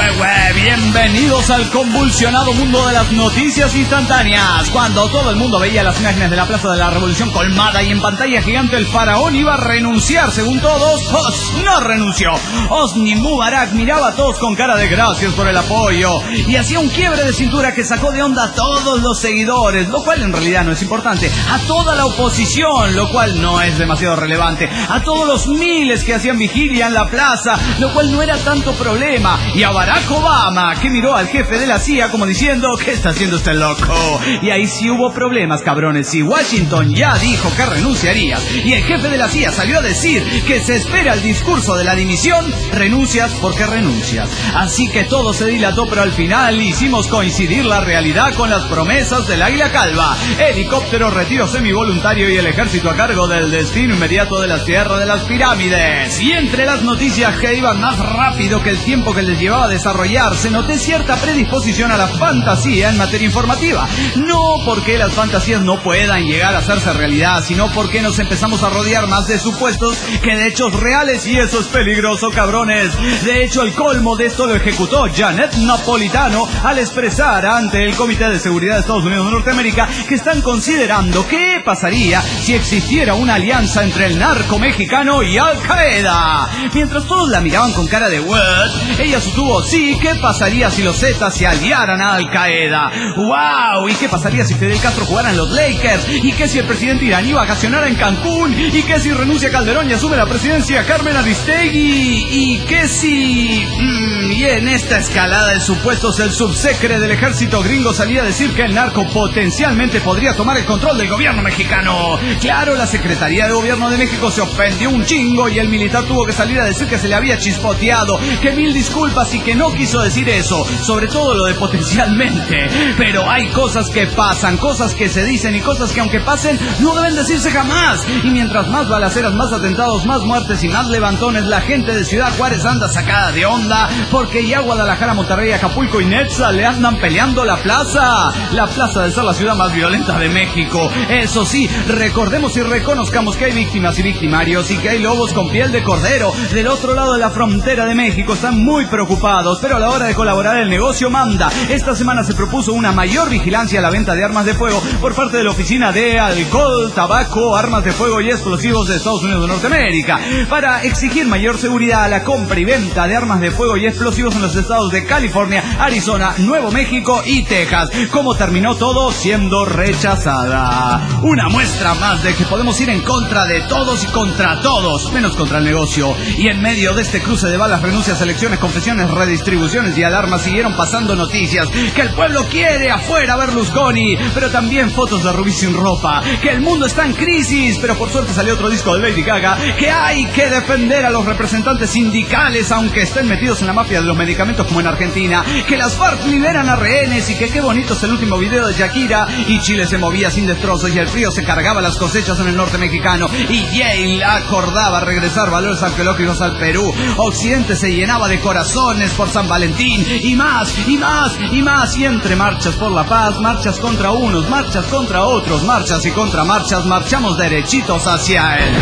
Bienvenidos al convulsionado mundo de las noticias instantáneas. Cuando todo el mundo veía las imágenes de la Plaza de la Revolución colmada y en pantalla gigante el faraón iba a renunciar, según todos, Hosni no renunció. Hosni Mubarak miraba a todos con cara de gracias por el apoyo y hacía un quiebre de cintura que sacó de onda a todos los seguidores, lo cual en realidad no es importante, a toda la oposición, lo cual no es demasiado relevante, a todos los miles que hacían vigilia en la plaza, lo cual no era tanto problema, y a Barack Obama, que miró al jefe de la CIA como diciendo, ¿qué está haciendo este loco? Y ahí sí hubo problemas, cabrones. Si Washington ya dijo que renunciarías y el jefe de la CIA salió a decir que se espera el discurso de la dimisión, renuncias porque renuncias. Así que todo se dilató, pero al final hicimos coincidir la realidad con las promesas del Águila Calva. Helicóptero, retiro semivoluntario y el ejército a cargo del destino inmediato de la tierra de las pirámides. Y entre las noticias que iban más rápido que el tiempo que les llevaba a desarrollarse, noté cierta predisposición a la fantasía en materia informativa. No porque las fantasías no puedan llegar a hacerse realidad, sino porque nos empezamos a rodear más de supuestos que de hechos reales, y eso es peligroso, cabrones. De hecho, el colmo de esto lo ejecutó Janet Napolitano al expresar ante el Comité de Seguridad de Estados Unidos de Norteamérica que están considerando qué pasaría si existiera una alianza entre el narco mexicano y Al Qaeda. Mientras todos la miraban con cara de ¿what?, ella sostuvo, sí, ¿qué pasaría si los Zetas se aliaran a Al Qaeda? ¡Wow! ¿Y qué pasaría si Fidel Castro jugara en los Lakers? ¿Y qué si el presidente iraní vacacionara en Cancún? ¿Y qué si renuncia Calderón y asume la presidencia Carmen Aristegui? ¿Y qué si... y en esta escalada de supuestos el subsecre del ejército gringo salía a decir que el narco potencialmente podría tomar el control del gobierno mexicano? Claro, la Secretaría de Gobierno de México se ofendió un chingo y el militar tuvo que salir a decir que se le había chispoteado, que mil disculpas y que no quiso decir eso, sobre todo lo de potencialmente. Pero hay cosas que pasan, cosas que se dicen y cosas que aunque pasen no deben decirse jamás. Y mientras más balaceras, más atentados, más muertes y más levantones, la gente de Ciudad Juárez anda sacada de onda porque ya Guadalajara, Monterrey, Acapulco y Netza le andan peleando la plaza de ser la ciudad más violenta de México. Eso sí, recordemos y reconozcamos que hay víctimas y victimarios y que hay lobos con piel de cordero del otro lado de la frontera de México. Están muy preocupados, pero a la hora de colaborar el negocio manda. Esta semana se propuso una mayor vigilancia a la venta de armas de fuego por parte de la Oficina de Alcohol, Tabaco, Armas de Fuego y Explosivos de Estados Unidos de Norteamérica para exigir mayor seguridad a la compra y venta de armas de fuego y explosivos en los estados de California, Arizona, Nuevo México y Texas. ¿Cómo terminó todo? Siendo rechazada. Una muestra más de que podemos ir en contra de todos y contra todos, menos contra el negocio. Y en medio de este cruce de balas, renuncias, elecciones, confesiones, redistribuciones y alarmas, siguieron pasando noticias. Que el pueblo quiere afuera a Berlusconi, pero también fotos de Rubí sin ropa. Que el mundo está en crisis, pero por suerte salió otro disco de Lady Gaga. Que hay que defender a los representantes sindicales, aunque estén metidos en la mafia de los medicamentos como en Argentina. Que las FARC liberan a rehenes y que qué bonito es el último video de Shakira. Y Chile se movía sin destrozos y el frío se cargaba las cosechas en el norte mexicano. Y Yale acordaba regresar valores arqueológicos al Perú. Occidente se llenaba de corazones por San Valentín. Y más, y más, y más. Y entre marchas por la paz, marchas contra unos, marchas contra otros, marchas y contramarchas, marchamos derechitos hacia el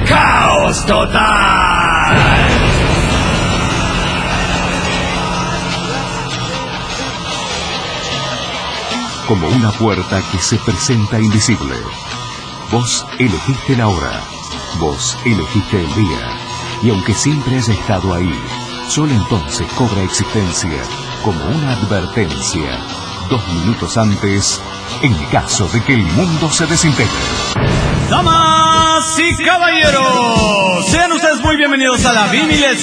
caos total. Como una puerta que se presenta invisible. Vos elegiste la hora, vos elegiste el día, y aunque siempre haya estado ahí, solo entonces cobra existencia como una advertencia, 2 minutos antes, en caso de que el mundo se desintegre. Damas y caballeros, sean ustedes muy bienvenidos a la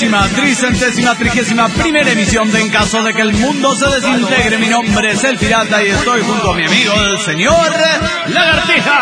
33ª emisión de En caso de que el mundo se desintegre. Mi nombre es El Pirata y estoy junto a mi amigo el señor Lagartija.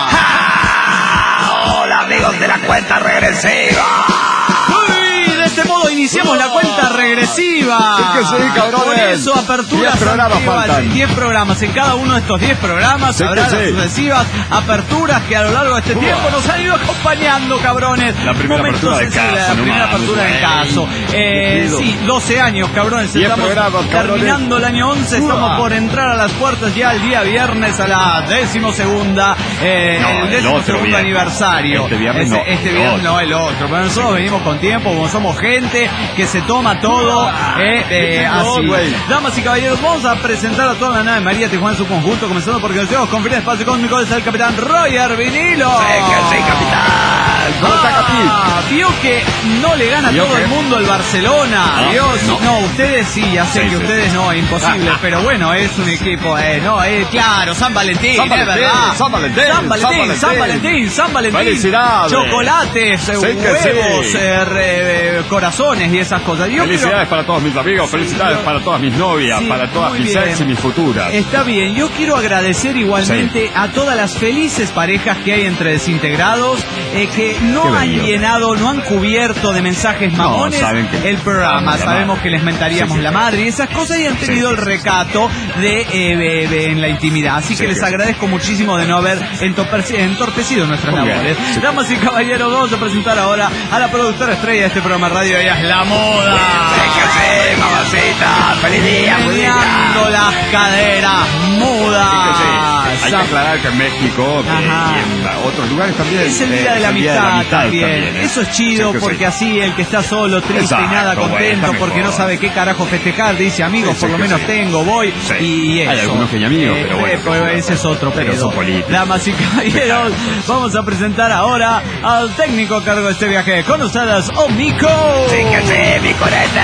¡Ja! Hola amigos de la cuenta regresiva. De este modo iniciamos la cuenta regresiva. Sí que sí, cabrones. Por eso, aperturas 10 programas faltan. 10 programas. En cada uno de estos 10 programas Sí habrá que las sí. sucesivas aperturas que a lo largo de este tiempo nos han ido acompañando, cabrones. La primera apertura de casa, la primera nomás. apertura en caso. Sí, 12 años, cabrones. 10 Estamos programas, cabrones. terminando el año 11. Estamos por entrar a las puertas ya el día viernes a la 12ª, el 12º aniversario. Este viernes no. Este viernes no, el otro. Pero nosotros venimos con tiempo, como somos gente que se toma todo así. Damas y caballeros, vamos a presentar a toda la nave María Tijuana en su conjunto, comenzando porque nos llevamos con fin de espacio cósmico desde el capitán Roger Vinilo. Sí, capitán. ¿Cómo está, vio que no le gana a todo el mundo el Barcelona. No, ustedes sí, ya sé que ustedes no, es imposible, pero bueno, es un equipo, claro, San Valentín, es verdad. San Valentín. Felicidades. Chocolates, huevos, corazones y esas cosas. Felicidades para todos mis amigos, felicidades para todas mis novias, para todas mis ex y mis futuras. Está bien, yo quiero agradecer igualmente a todas las felices parejas que hay entre desintegrados, que no han llenado, no han cubierto de mensajes mamones el programa. Sabemos que les mentaríamos la madre y esas cosas, y han tenido el recato de en la intimidad. Así que les agradezco muchísimo de no haber entorpecido nuestras labores. Damas y caballeros, vamos a presentar ahora a la productora estrella de este programa de radio. Ella es La Moda. Sí, mamacita. Feliz día, meneando las caderas mudas. Hay que aclarar que en México y en otros lugares también es el día de la amistad también. Eso es chido, porque así el que está solo, triste y nada contento porque no sabe qué carajo festejar, dice amigos, por lo menos tengo, voy y eso. Hay algunos que amigos, pero bueno. Ese es otro pero pedo. son políticos. Damas y caballeros, vamos a presentar ahora al técnico a cargo de este viaje. Con ustedes, Mico. Sí, mi corete.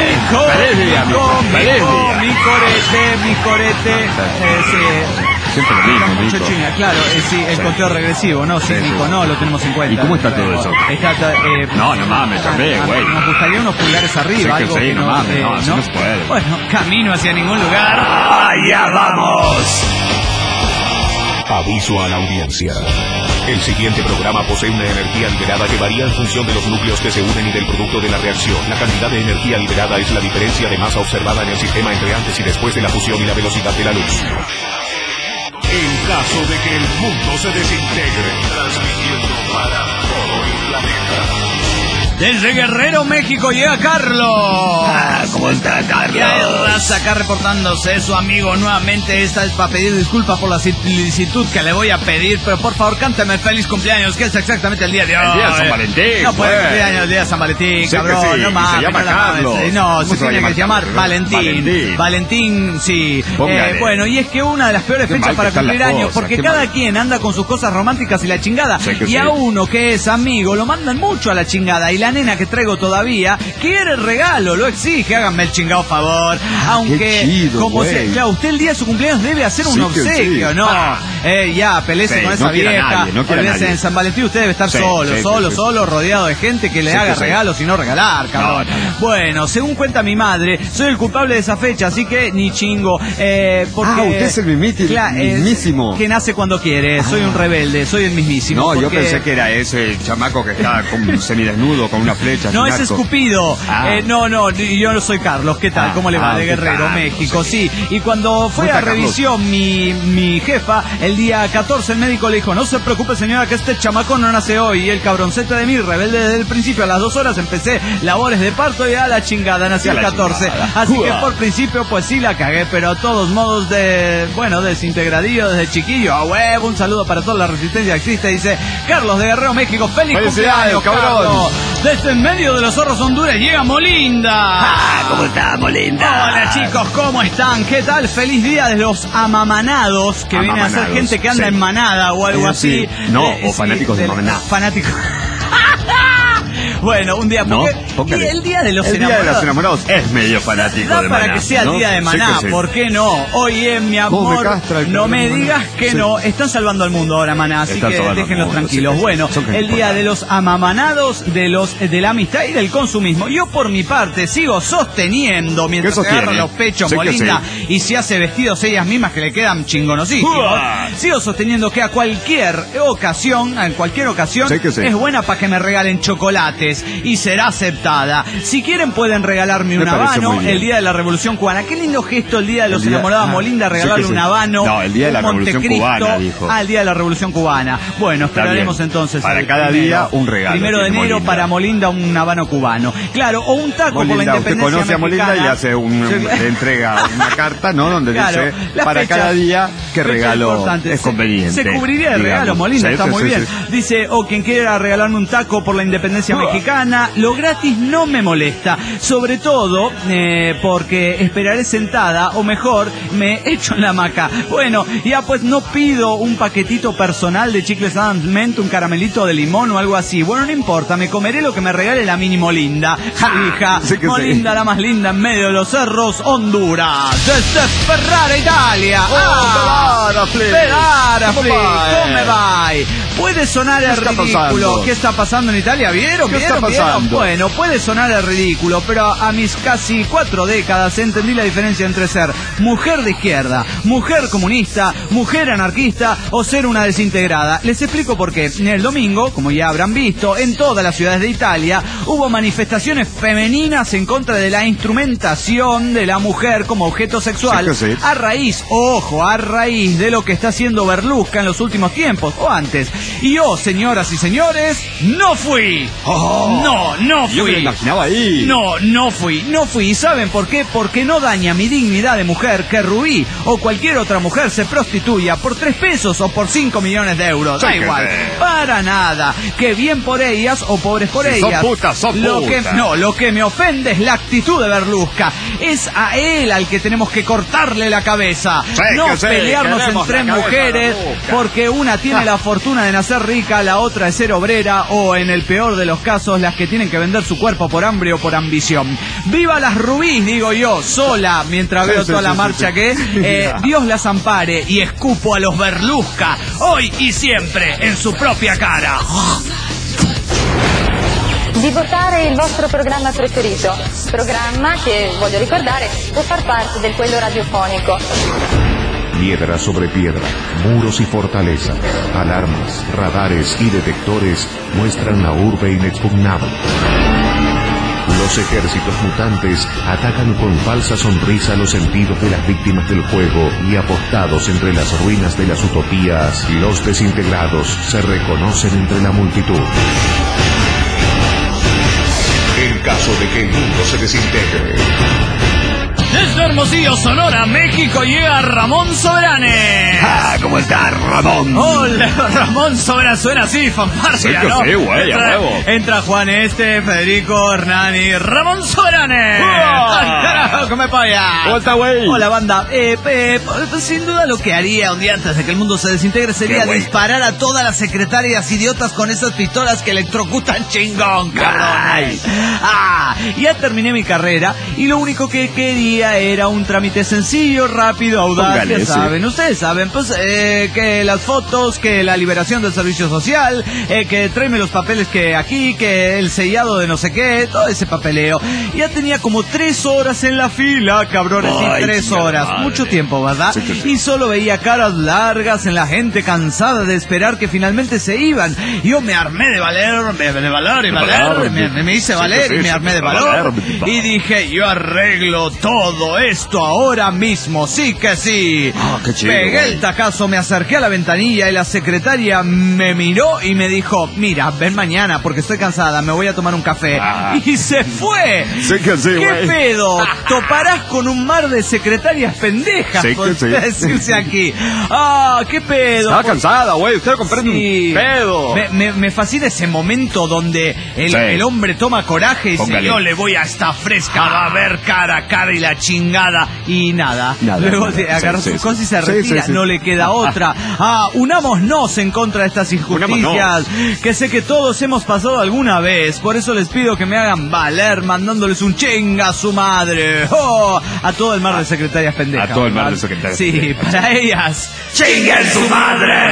Mi corete. Siempre lo mismo, Mico. Claro, sí, el conteo regresivo, ¿no? Sí, Mico, no, lo tenemos en cuenta. ¿Y cómo está todo eso? No mames, también, güey. Nos gustaría unos pulgares arriba, algo que no mames, no, así no se puede. Bueno, camino hacia ningún lugar. ¡Allá vamos! Aviso a la audiencia. El siguiente programa posee una energía liberada que varía en función de los núcleos que se unen y del producto de la reacción. La cantidad de energía liberada es la diferencia de masa observada en el sistema entre antes y después de la fusión y la velocidad de la luz. En caso de que el mundo se desintegre, transmitiendo para todo el planeta. Desde Guerrero, México, llega Carlos. ¿Cómo está, Carlos? ¿Qué hay, raza? Acá reportándose su amigo nuevamente. Esta es para pedir disculpas por la solicitud que le voy a pedir, pero por favor, cántame feliz cumpleaños, que es exactamente el día de hoy. El día de San Valentín. No puede cumpleaños el día de San Valentín, cabrón. Sí, no mames. se llama Carlos. No, se tiene que llamar Valentín. Valentín, sí. Bueno, y es que una de las peores fechas para cumplir años, porque cada quien anda con sus cosas románticas y la chingada. Y a uno que es amigo lo mandan mucho a la chingada. Y la nena que traigo todavía quiere el regalo, lo exige, háganme el chingado favor. Aunque, chido, como sea, claro, usted el día de su cumpleaños debe hacer un obsequio, ¿no? Ya, pelece con esa vieja. En San Valentín usted debe estar solo, rodeado de gente que le haga regalos y no regalar, cabrón. Bueno, según cuenta mi madre, soy el culpable de esa fecha, así que ni chingo. Porque, usted es el mismísimo. Que nace cuando quiere, soy un rebelde, soy el mismísimo. No, yo pensé que era ese chamaco que está semidesnudo con una flecha. No, es escupido. No, yo no soy Carlos. ¿Qué tal? ¿Cómo le va? De Guerrero, México, sí. Y cuando fue a revisión mi jefa, el día 14 el médico le dijo, no se preocupe señora que este chamaco no nace hoy. Y el cabroncete de mí, rebelde desde el principio, a las 2 horas empecé labores de parto y a la chingada, nací el 14. Así que por principio pues sí la cagué, pero a todos modos desintegradillo desde chiquillo. A huevo, un saludo para toda la resistencia que existe. Dice Carlos de Guerrero, México. ¡Feliz cumpleaños, cabrón! Desde en medio de los Zorros Honduras llega Molinda. ¿Cómo está, Molinda? Hola chicos, ¿cómo están? ¿Qué tal? Feliz día de los amamanados, que viene a ser gente que anda en manada o algo así. No, o fanáticos de manada. Fanáticos. Bueno, un día, porque y el día de los enamorados. El día de los enamorados es medio fanático de Maná. Para que sea el día de Maná, ¿por qué no? Oye, mi amor, no me digas que no. Están salvando al mundo ahora, Maná, así que déjenlos tranquilos. Bueno, el día de los amamanados, de la amistad y del consumismo. Yo por mi parte sigo sosteniendo, mientras se agarran los pechos Molinda y se hace vestidos ellas mismas que le quedan chingonosísimos, sigo sosteniendo que en cualquier ocasión es buena para que me regalen chocolates y será aceptada. Si quieren pueden regalarme un habano el día de la Revolución Cubana. Qué lindo gesto el día de los enamorados, Molinda, regalarle un habano. No, el día de la Revolución Cubana, dijo. El día de la Revolución Cubana. Bueno, esperaremos entonces. Para cada día un regalo. 1 de enero para Molinda un habano cubano. Claro, o un taco Molinda, por la independencia usted conoce mexicana. A Molinda y le entrega una carta, ¿no? Donde dice para cada día qué regalo es conveniente. Se cubriría de regalo, Molinda, está muy bien. Dice, quien quiera regalarme un taco por la independencia mexicana, lo gratis no me molesta. Sobre todo porque esperaré sentada, o mejor, me echo en la hamaca. Bueno, ya pues no pido un paquetito personal de chicles Adams Mint, un caramelito de limón o algo así. Bueno, no importa, me comeré lo que me regale la mini Molinda. Hija, sí Molinda, la más linda en medio de los cerros, Honduras. Desde Ferrara, Italia. Ferrara, come va? Puede sonar el ridículo. ¿Qué está pasando en Italia? ¿Vieron? Bueno, puede sonar el ridículo, pero a mis casi 4 décadas entendí la diferencia entre ser mujer de izquierda, mujer comunista, mujer anarquista o ser una desintegrada. Les explico por qué. El domingo, como ya habrán visto, en todas las ciudades de Italia hubo manifestaciones femeninas en contra de la instrumentación de la mujer como objeto sexual, a raíz de lo que está haciendo Berlusca en los últimos tiempos, o antes. Y yo, señoras y señores, no fui. No fui. Yo me lo imaginaba ahí. No fui. ¿Y saben por qué? Porque no daña mi dignidad de mujer que Rubí o cualquier otra mujer se prostituya por 3 pesos o por 5 millones de euros. Da igual. Para nada. Que bien por ellas o pobres por ellas. Son putas. Lo que me ofende es la actitud de Berlusca. Es a él al que tenemos que cortarle la cabeza. No pelearnos entre mujeres porque una tiene la fortuna de nacer rica, la otra de ser obrera o, en el peor de los casos, las que tienen que vender su cuerpo por hambre o por ambición. ¡Viva las Rubís! Digo yo, sola, mientras veo toda la marcha que Dios las ampare y escupo a los Berlusca, hoy y siempre, en su propia cara. Di votare il vostro programma preferito, programma che, voglio ricordare, può far parte del quello radiofonico. Piedra sobre piedra, muros y fortaleza, alarmas, radares y detectores muestran la urbe inexpugnable. Los ejércitos mutantes atacan con falsa sonrisa los sentidos de las víctimas del juego y, apostados entre las ruinas de las utopías, los desintegrados se reconocen entre la multitud. En caso de que el mundo se desintegre. Desde Hermosillo, Sonora, México, llega Ramón Soberane. ¿Cómo estás, Ramón? Hola, Ramón Soberane, suena así, fanfarsia, ¿no? Sí, güey, entra Juan Federico, Hernani, Ramón Soberane. ¡Come pa' allá! ¿Cómo está, güey? Hola, banda. Sin duda lo que haría un día antes de que el mundo se desintegre sería disparar a todas las secretarias idiotas con esas pistolas que electrocutan chingón, cabrón. Ya terminé mi carrera y lo único que quería era un trámite sencillo, rápido, audaz, ya saben, ustedes saben, pues que las fotos, que la liberación del servicio social, que tráeme los papeles que aquí, que el sellado de no sé qué, todo ese papeleo. Ya tenía como 3 horas en la fila, cabrones, y 3 horas, madre. Mucho tiempo, ¿verdad? Sí. Y solo veía caras largas en la gente cansada de esperar que finalmente se iban. Yo me armé de valor, me hice valer y me armé de valor. Y dije, yo arreglo todo esto ahora mismo, sí que sí. Qué chido. Pegué el tacazo, me acerqué a la ventanilla y la secretaria me miró y me dijo, mira, ven mañana porque estoy cansada, me voy a tomar un café. Y se fue. Sí que sí, ¿Qué pedo? Toparás con un mar de secretarias pendejas, sí que sí. Decirse aquí. ¿Qué pedo? Estaba cansada, güey, usted comprende un pedo. Me fascina ese momento donde el hombre toma coraje y dice, yo le voy a esta fresca, va a ver cara a cara y la chingada, y nada. Luego agarra sus cosas y se retira, no le queda otra. Unámonos en contra de estas injusticias que sé que todos hemos pasado alguna vez. Por eso les pido que me hagan valer mandándoles un chinga a su madre. A todo el mar de secretarias pendejas. A todo el mar de secretarias pendejas. Sí, para ellas, chinguen su madre.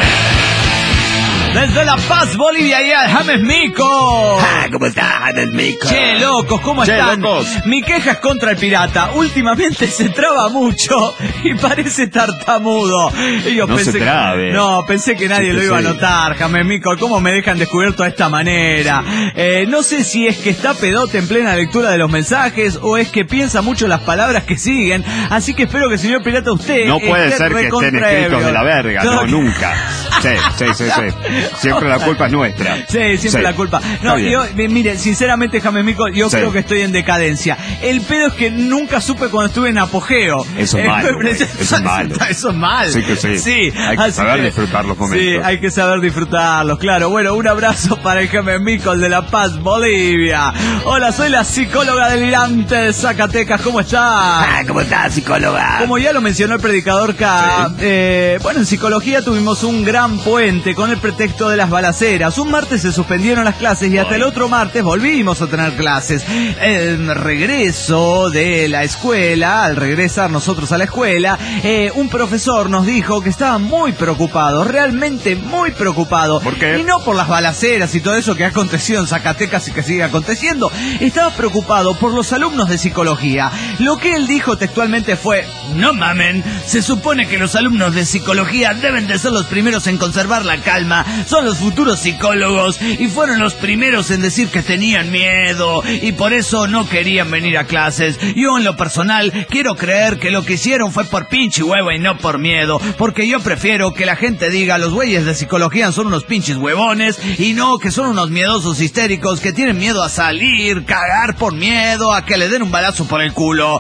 Desde La Paz, Bolivia, y al James Mico. ¿Cómo está, James Mico? Che, locos, ¿cómo están? Locos. Mi queja es contra el pirata. Últimamente se traba mucho y parece tartamudo. Pensé que nadie lo iba a notar, James Mico. ¿Cómo me dejan descubierto de esta manera? No sé si es que está pedote en plena lectura de los mensajes o es que piensa mucho las palabras que siguen. Así que espero que, señor pirata, usted... No puede ser que estén escritos de la verga, no, nunca. Siempre la culpa es nuestra. Sí, siempre la culpa. No, yo, mire, sinceramente, James Mico, yo creo que estoy en decadencia. El pedo es que nunca supe cuando estuve en apogeo. Eso es malo. Eso es malo. Eso es mal. Sí que sí. Hay que saber disfrutar los momentos. Sí, hay que saber disfrutarlos, claro. Bueno, un abrazo para el James Mico, el de La Paz, Bolivia. Hola, soy la psicóloga delirante de Zacatecas. ¿Cómo está? ¿Cómo está, psicóloga? Como ya lo mencionó el predicador K, bueno, en psicología tuvimos un gran puente con el pretexto de las balaceras. Un martes se suspendieron las clases y hasta el otro martes volvimos a tener clases. El regreso de la escuela, al regresar nosotros a la escuela, un profesor nos dijo que estaba muy preocupado, realmente muy preocupado. ¿Por qué? Y no por las balaceras y todo eso que ha acontecido en Zacatecas y que sigue aconteciendo. Estaba preocupado por los alumnos de psicología. Lo que él dijo textualmente fue: no mamen, se supone que los alumnos de psicología deben de ser los primeros en conservar la calma, son los futuros psicólogos y fueron los primeros en decir que tenían miedo y por eso no querían venir a clases. Yo en lo personal quiero creer que lo que hicieron fue por pinche huevo y no por miedo, porque yo prefiero que la gente diga los güeyes de psicología son unos pinches huevones y no que son unos miedosos histéricos que tienen miedo a salir, cagar por miedo, a que le den un balazo por el culo.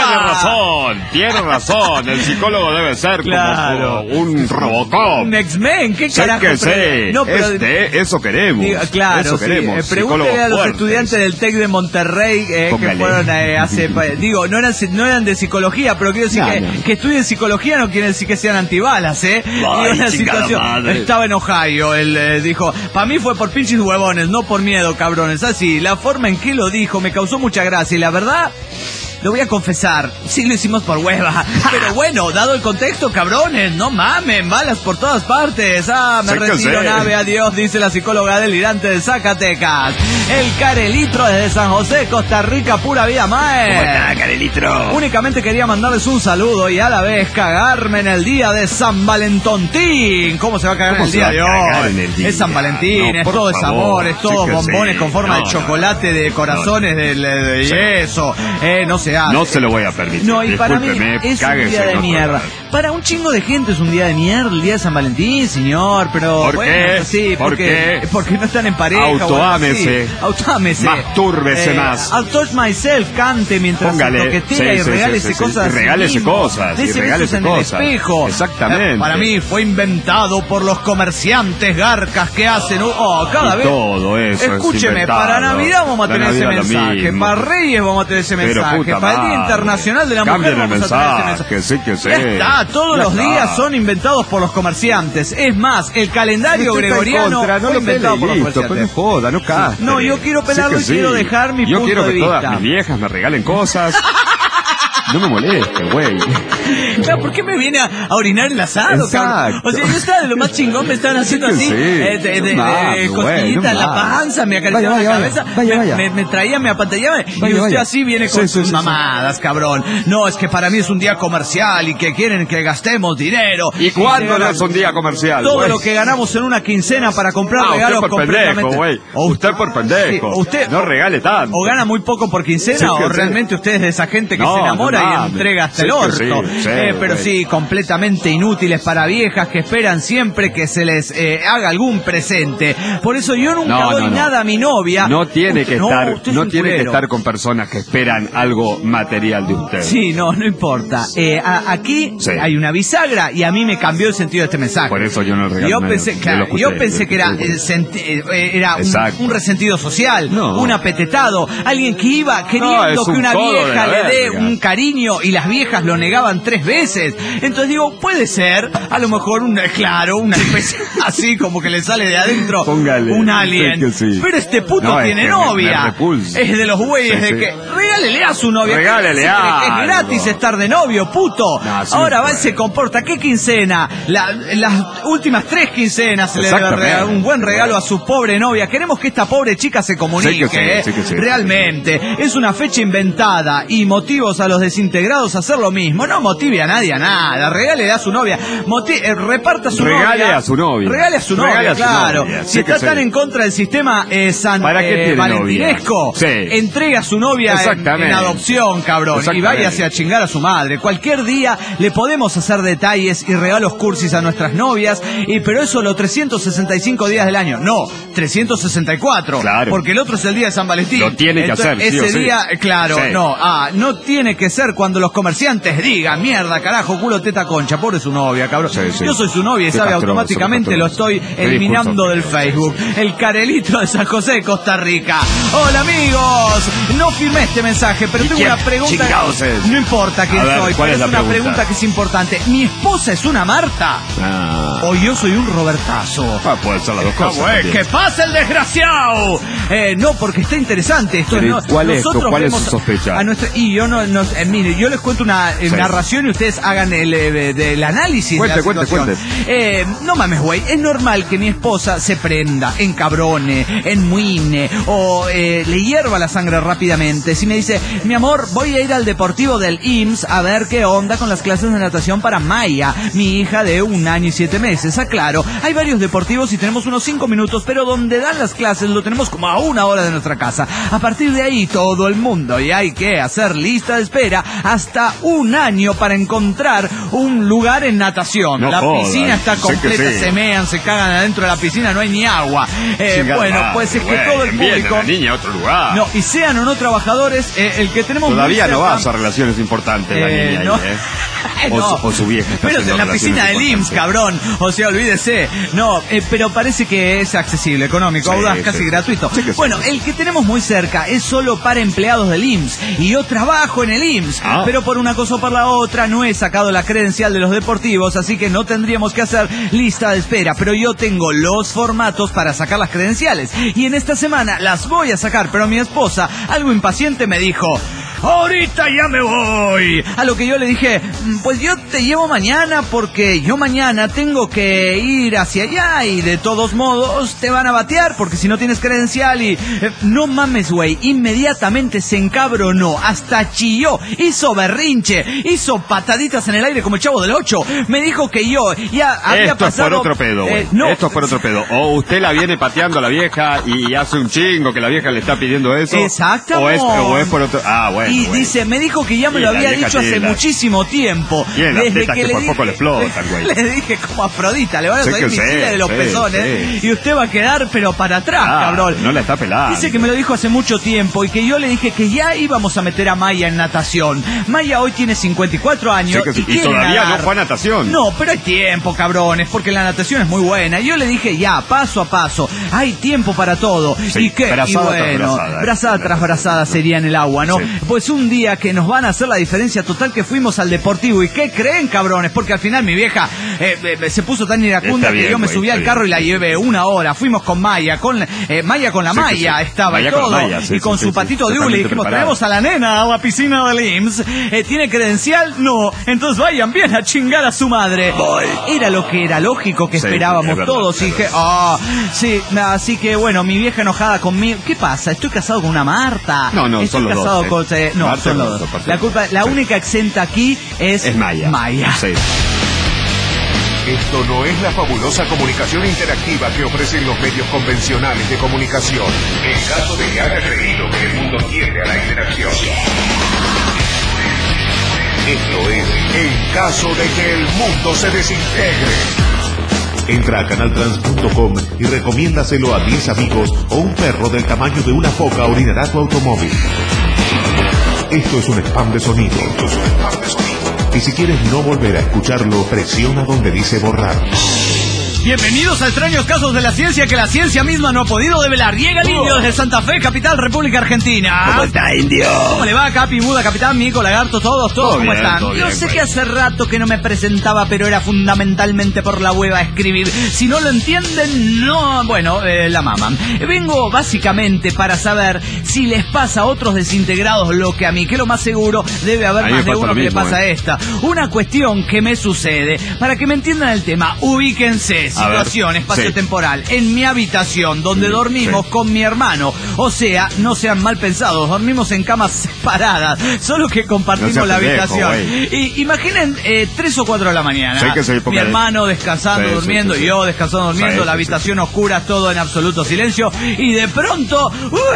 Tiene razón, el psicólogo debe ser como un Robocop. Un X-Men, ¿qué carajo? No, pero eso queremos. Claro, eso queremos. Pregúntele a los estudiantes del TEC de Monterrey que fueron hace... Digo, no eran de psicología, pero quiero decir que estudien psicología no quiere decir que sean antibalas, ¿eh? Ay, una situación, estaba en Ohio, él dijo, para mí fue por pinches huevones, no por miedo, cabrones. Así, la forma en que lo dijo me causó mucha gracia y la verdad... Lo voy a confesar, sí lo hicimos por hueva. Pero bueno, dado el contexto, cabrones, no mamen, balas por todas partes. Me retiro, nave, adiós, dice la psicóloga delirante de Zacatecas. El Carelitro desde San José, Costa Rica, pura vida, mae. ¿Cómo está, Carelitro? Únicamente quería mandarles un saludo y a la vez cagarme en el día de San Valentontín. ¿Cómo se va a cagar en el día de hoy? Es San Valentín, es todo es amor, es todo bombones con forma de chocolate, de corazones, de eso. No sé. No se lo voy a permitir. No, y para mí es un día de mierda. Para un chingo de gente es un día de mierda, el día de San Valentín, señor, pero... ¿Por qué? Sí, porque no están en pareja. Autoámese. Mastúrbese más. I'll touch myself, cante mientras se toquetea y regálese cosas. Regálese cosas. Regálese en el espejo. Exactamente. Para mí fue inventado por los comerciantes garcas que hacen... cada vez... Todo eso. Escúcheme, para Navidad vamos a tener ese mensaje. Para Reyes vamos a tener ese mensaje. Para el Día Internacional de la Mujer vamos a tener ese mensaje. Sí. Ya está, todos los días son inventados por los comerciantes. Es más, el calendario gregoriano fue inventado por los comerciantes. No joda, no castre. No, yo quiero pelarlo y quiero dejar mi punto de vista. Yo quiero que todas mis viejas me regalen cosas. No me moleste, güey. Claro, ¿por qué me viene a orinar el asado, cabrón? O sea, yo estaba de lo más chingón, me estaban haciendo así, cosquillitas en la panza, me acariciaban la cabeza, me traían, me apantallaban, y usted así viene con sus mamadas, cabrón. No, es que para mí es un día comercial y que quieren que gastemos dinero. ¿Y cuándo no es un día comercial? Todo lo que ganamos en una quincena para comprar regalos completamente. Usted por pendejo. Usted no regale tanto. O gana muy poco por quincena, o realmente usted es de esa gente que se enamora y entrega hasta el orto. Pero sí, completamente inútiles para viejas que esperan siempre que se les haga algún presente. Por eso yo nunca doy nada a mi novia. No tiene que estar con personas que esperan algo material de usted. Sí, no importa. Aquí hay una bisagra y a mí me cambió el sentido de este mensaje. Por eso yo no regalo. Yo pensé que era un resentido social, un apetetado, alguien que iba queriendo que una vieja le dé un cariño y las viejas lo negaban 3 veces. Entonces digo, puede ser, a lo mejor una especie así como que le sale de adentro un alien. Pero este puto tiene novia. Es de los güeyes de que regálele a su novia. Es gratis estar de novio, puto. Ahora va y se comporta. ¿Qué quincena? Las últimas 3 quincenas se le debe regalar un buen regalo a su pobre novia. Queremos que esta pobre chica se comunique. Realmente. Es una fecha inventada y motivos a los de desintegrados a hacer lo mismo. No motive a nadie a nada. Regale a su novia. Reparta a su novia. Regale a su novia. Regale a su novia, claro. Si está tan en contra del sistema valentinesco, entregue a su novia en adopción, cabrón. Y váyase a chingar a su madre. Cualquier día le podemos hacer detalles y regalos cursis a nuestras novias, pero eso los 365 días del año. No, 364. Claro. Porque el otro es el día de San Valentín. Lo tiene que hacer. Ese día, claro, no tiene que ser cuando los comerciantes digan, mierda, carajo, culo, teta, concha, pobre su novia, cabrón. Yo soy su novia y sabe, automáticamente lo estoy eliminando del Facebook. El Carelito de San José de Costa Rica. Hola, amigos. No firmé este mensaje, pero tengo una pregunta. No importa quién soy, pero es una pregunta que es importante. ¿Mi esposa es una Marta? ¿O yo soy un Robertazo? Puede ser las dos cosas. ¡Que pase el desgraciado! No, porque está interesante esto. ¿Cuál es su sospecha? Mire, yo les cuento una narración y ustedes hagan el análisis. Cuente. No mames, güey. Es normal que mi esposa se prenda, encabrone, enmuine o le hierva la sangre rápidamente. Si me dice, mi amor, voy a ir al deportivo del IMSS a ver qué onda con las clases de natación para Maya, mi hija de 1 año y 7 meses. Aclaro, hay varios deportivos y tenemos unos 5 minutos, pero donde dan las clases lo tenemos como a 1 hora de nuestra casa. A partir de ahí todo el mundo, y hay que hacer lista de espera hasta 1 año para encontrar un lugar en natación. La piscina está completa, se mean, se cagan adentro de la piscina, no hay ni agua. Pues es que todo el público... La niña a otro lugar. No, y sean o no trabajadores, el que tenemos... Todavía no va a hacer relaciones importantes la niña no. Ahí, O su vieja está pero en la piscina del IMSS, cabrón. O sea, olvídese. No, pero parece que es accesible, económico, audaz, casi gratuito. Bueno, el que tenemos muy cerca es solo para empleados del IMSS. Y yo trabajo en el IMSS. Pero por una cosa o por la otra no he sacado la credencial de los deportivos, así que no tendríamos que hacer lista de espera. Pero yo tengo los formatos para sacar las credenciales. Y en esta semana las voy a sacar. Pero mi esposa, algo impaciente, me dijo... ¡Ahorita ya me voy! A lo que yo le dije, pues yo te llevo mañana porque yo mañana tengo que ir hacia allá y de todos modos te van a batear porque si no tienes credencial y... no mames, güey, inmediatamente se encabronó, hasta chilló, hizo berrinche, hizo pataditas en el aire como el Chavo del 8. Me dijo que yo ya había pasado... Esto es por otro pedo, güey. Esto es por otro pedo. O usted la viene pateando a la vieja y hace un chingo que la vieja le está pidiendo eso. Exactamente. O es por otro... Bueno. Y dice, me dijo que ya me lo había dicho hace muchísimo tiempo. Desde que por poco le explotan, güey. Le dije como Afrodita, le van a salir misiles de los pezones y usted va a quedar pero para atrás, cabrón. No la está pelando. Dice que me lo dijo hace mucho tiempo y que yo le dije que ya íbamos a meter a Maya en natación. Maya hoy tiene 54 años y todavía no fue a natación. No, pero hay tiempo, cabrones, porque la natación es muy buena. Y yo le dije ya, paso a paso, hay tiempo para todo. ¿Y qué? Brazada tras brazada sería en el agua, ¿no? Pues un día que nos van a hacer la diferencia total que fuimos al deportivo. ¿Y qué creen, cabrones? Porque al final mi vieja se puso tan iracunda que yo me subí al carro y la llevé 1 hora. Fuimos con Maya, con la Maya estaba Maya y todo. Y con su patito de hule dijimos, traemos a la nena a la piscina del IMSS. ¿Tiene credencial? No. Entonces vayan bien a chingar a su madre. Era lo que era lógico que esperábamos todos. Y dije, sí, así que bueno, mi vieja enojada conmigo. ¿Qué pasa? ¿Estoy casado con una Marta? No, son los dos. No, son los dos. La única exenta aquí es Maya. Sí. Esto no es la fabulosa comunicación interactiva que ofrecen los medios convencionales de comunicación. En caso de que haya creído que el mundo tiende a la interacción. Esto es en caso de que el mundo se desintegre. Entra a canaltrans.com y recomiéndaselo a 10 amigos o un perro del tamaño de una foca orinará tu automóvil. Esto es un spam de sonido. Y si quieres no volver a escucharlo, presiona donde dice borrar. Bienvenidos a extraños casos de la ciencia que la ciencia misma no ha podido develar. Llega el Indio desde Santa Fe, capital, República Argentina. ¿Cómo está, Indio? ¿Cómo le va, Capi, Buda, Capitán, Mico, Lagarto, todos? ¿Cómo están? Yo sé que hace rato que no me presentaba, pero era fundamentalmente por la hueva a escribir. Si no lo entienden, no... Bueno, la maman. Vengo básicamente para saber si les pasa a otros desintegrados lo que a mí, que lo más seguro debe haber más de uno que le pasa a esta. Una cuestión que me sucede. Para que me entiendan el tema, ubíquense. situación espacio-temporal. En mi habitación, donde dormimos con mi hermano. O sea, no sean mal pensados, dormimos en camas separadas, solo que compartimos la habitación. Y imaginen 3 o 4 de la mañana. Mi hermano descansando, durmiendo, y yo descansando, durmiendo, la habitación oscura, todo en absoluto silencio. Y de pronto,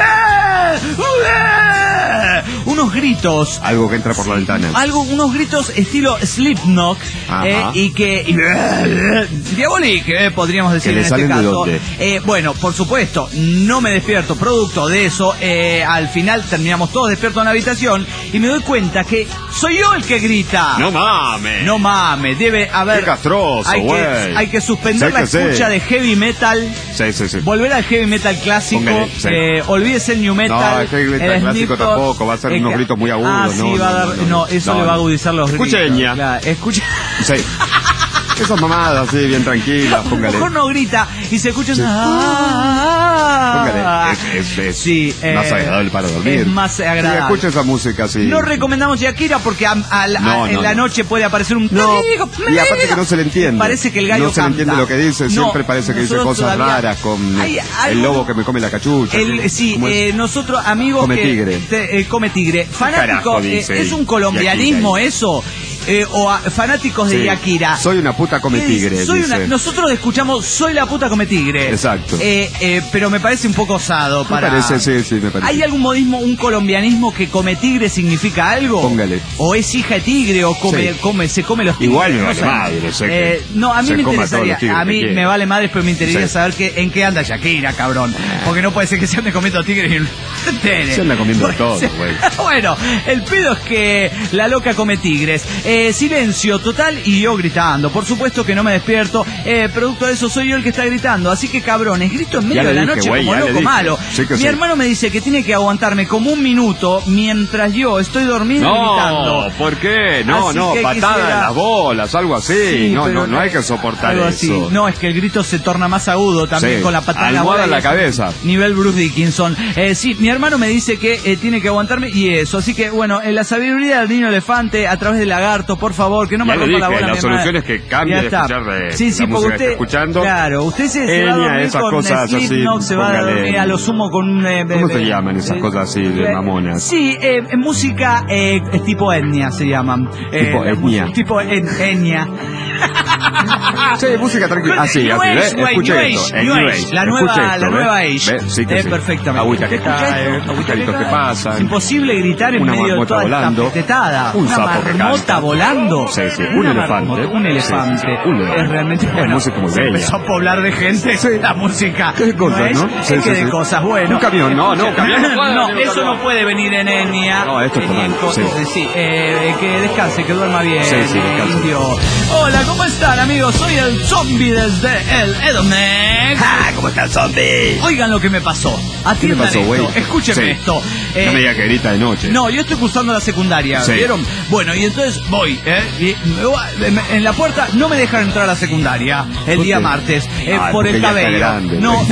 unos gritos. Algo que entra por la ventana. Unos gritos estilo Slipknot, y que Diabolic, podríamos decir en este caso. Bueno, por supuesto, no me despierto producto de eso. Al final terminamos todos despiertos en la habitación y me doy cuenta que soy yo el que grita. No mames. Debe haber. Qué castroso, hay que suspender la escucha de heavy metal. Volver al heavy metal clásico. Olvídese el new metal. No, el heavy metal clásico tampoco. Va a ser unos gritos muy agudos. Eso le va a agudizar los gritos. Escuche. Esas mamadas así, bien tranquilas, póngale. A lo mejor no grita y se escucha póngale. Es más agradable para dormir. Es más agradable. Escucha esa música así. No recomendamos Shakira porque en la noche puede aparecer un... Y aparte que no se le entiende. Parece que el gallo no se le entiende lo que dice. Siempre parece que dice cosas raras con el lobo que me come la cachucha. Nosotros, amigos... Come tigre. Come tigre. Fanático, ¿es un colombianismo eso? O fanáticos de Shakira. Soy una puta come tigre. Nosotros escuchamos Soy la puta come tigre. Exacto. Pero me parece un poco osado para... Me parece. ¿Hay algún modismo, un colombianismo que come tigre significa algo? Póngale. ¿O es hija de tigre o se come los tigres? Igual me vale madre. A mí me interesaría. A mí me vale madre, pero me interesaría saber en qué anda Shakira, cabrón. Porque no puede ser que se ande comiendo tigres y no se entere. Se anda comiendo todo, güey. Bueno, el pedo es que la loca come tigres. Silencio total y yo gritando. Por supuesto que no me despierto. Producto de eso soy yo el que está gritando. Así que cabrones, grito en medio de la noche como loco malo. Mi hermano me dice que tiene que aguantarme como 1 minuto mientras yo estoy dormido gritando. ¿Por qué? No, patada en las bolas, algo así. No hay que soportar eso. No, es que el grito se torna más agudo también con la patada en la bola. En la cabeza. Nivel Bruce Dickinson. Mi hermano me dice que tiene que aguantarme y eso. Así que bueno, la sabiduría del niño elefante a través del lagarto, por favor, que no me rompa la bola. La solución es que cambie de escuchar la música que está escuchando. Claro, usted se va a dormir esas con cosas Slipknot, así, se va a dormir a lo sumo con ¿cómo se llaman esas cosas así de mamonas? Sí, música tipo etnia se llaman. Tipo etnia. Tipo etnia. Sí, música tranquila. Así, escuche esto. La nueva Age. Sí, perfectamente. Agüita que cae, agüitos que pasan. Es imposible gritar en medio de toda esta petetada. Una marmota volando. Sí, un elefante. Un elefante. Es realmente bueno. Música muy bella. Empezó a poblar de gente la música. ¿Qué cosas, no? Sí, de cosas, bueno. Un camión, no, eso no puede venir en etnia. No, esto es total. Sí, que descanse, que duerma bien. Sí, descanse. Indio. Hola, ¿cómo están, amigos? Soy el zombie desde el Edonex. ¿Cómo está el zombie? Oigan lo que me pasó. Atiendan esto, escúchenme esto. No me diga que grita de noche. No, yo estoy cursando la secundaria, ¿vieron? Bueno, y entonces voy, y en la puerta no me dejan entrar a la secundaria el día martes, por el cabello. Grande, no.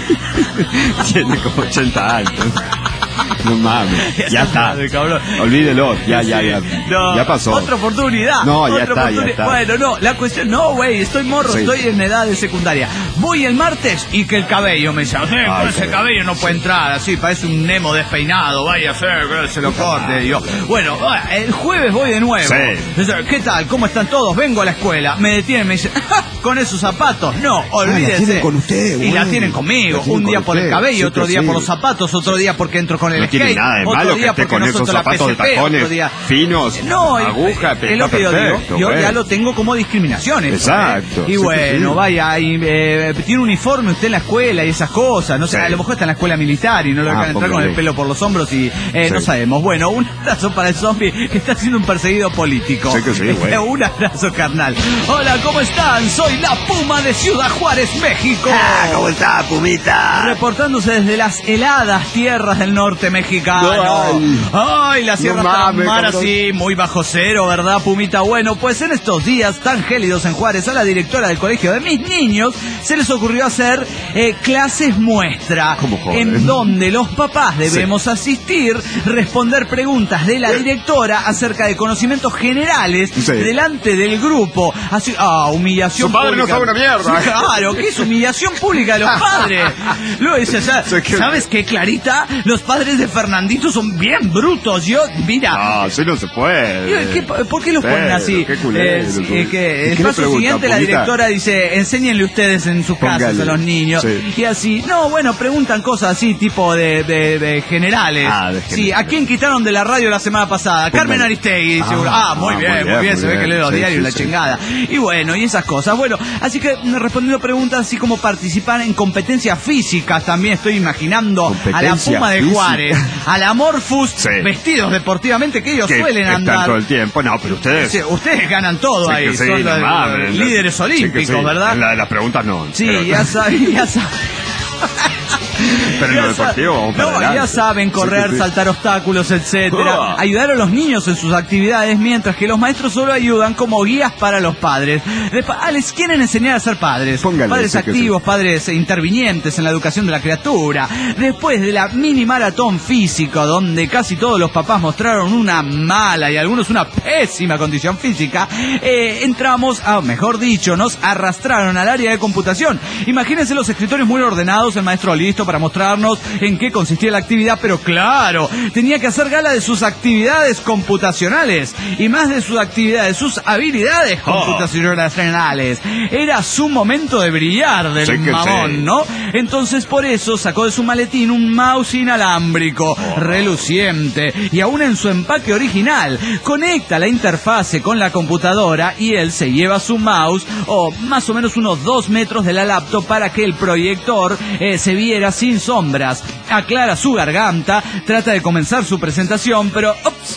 Tiene como 80 años. No mames, ya está. Cabrón. Olvídelo, ya pasó. Otra oportunidad. No, ya está. Bueno, no, la cuestión, güey, estoy morro, estoy en edad de secundaria. Voy el martes y que el cabello me dice, con ese cabello no puede entrar, así, parece un Nemo despeinado, vaya a ser, que se lo corte. Y yo, bueno, el jueves voy de nuevo. ¿Qué tal? ¿Cómo están todos? Vengo a la escuela. Me detienen, me dicen, con esos zapatos. No, olvídese. La tienen con usted, y la tienen conmigo. Un día por el cabello, otro día por los zapatos, otro día porque entro con el skate. No tiene nada de malo que esté con esos zapatos de tacones finos, aguja, es lo que yo ya lo tengo como discriminación. Exacto. Y bueno, vaya, tiene uniforme usted en la escuela y esas cosas. No sé, a lo mejor está en la escuela militar y no lo dejan entrar con el pelo por los hombros y no sabemos. Bueno, un abrazo para el zombie que está siendo un perseguido político. Un abrazo, carnal. Hola, ¿cómo están? Soy la Puma de Ciudad Juárez, México. ¿Cómo está, Pumita? Reportándose desde las heladas tierras del norte norte mexicano. Ay, la Sierra Tarahumara, sí, muy bajo cero, ¿verdad, Pumita? Bueno, pues en estos días tan gélidos en Juárez, a la directora del colegio de mis niños se les ocurrió hacer clases muestra, en donde los papás debemos asistir, responder preguntas de la directora acerca de conocimientos generales delante del grupo. Así, humillación pública. Su padre no sabe una mierda. Claro, ¿qué es humillación pública de los padres? Luego dice, ¿sabes qué, Clarita? Los padres de Fernandito son bien brutos. Yo, mira. Así no se puede. ¿Por qué los ponen así? Qué culero, el paso siguiente, la directora dice, enséñenle ustedes en sus casas a los niños. Y así, preguntan cosas así, tipo de generales. Sí, ¿a quién quitaron de la radio la semana pasada? Carmen Aristegui, seguro. Muy bien, se ve que lee los diarios, la chingada. Y bueno, y esas cosas. Bueno, así que respondiendo preguntas así como participar en competencias físicas, también estoy imaginando a la Puma de Juárez, a la Morfus, vestidos deportivamente, que ellos suelen andar todo el tiempo. No, pero ustedes ganan todo ahí, son los líderes olímpicos, ¿verdad? Las preguntas no. Sí, ya saben. Pero en lo deportivo ya saben correr, saltar obstáculos, etcétera. Ayudar a los niños en sus actividades, mientras que los maestros solo ayudan como guías para los padres. Les quieren enseñar a ser padres. Padres activos, padres intervinientes en la educación de la criatura. Después de la mini maratón físico, donde casi todos los papás mostraron una mala y algunos una pésima condición física, nos arrastraron al área de computación. Imagínense los escritorios muy ordenados, el maestro listo para mostrarnos en qué consistía la actividad, pero claro, tenía que hacer gala de sus actividades computacionales y más de sus actividades, sus habilidades computacionales. Era su momento de brillar del mamón, ¿no? Entonces por eso sacó de su maletín un mouse inalámbrico, reluciente, y aún en su empaque original, conecta la interfase con la computadora y él se lleva su mouse, más o menos unos 2 metros de la laptop, para que el proyector se viera sin sombras. Aclara su garganta, trata de comenzar su presentación, pero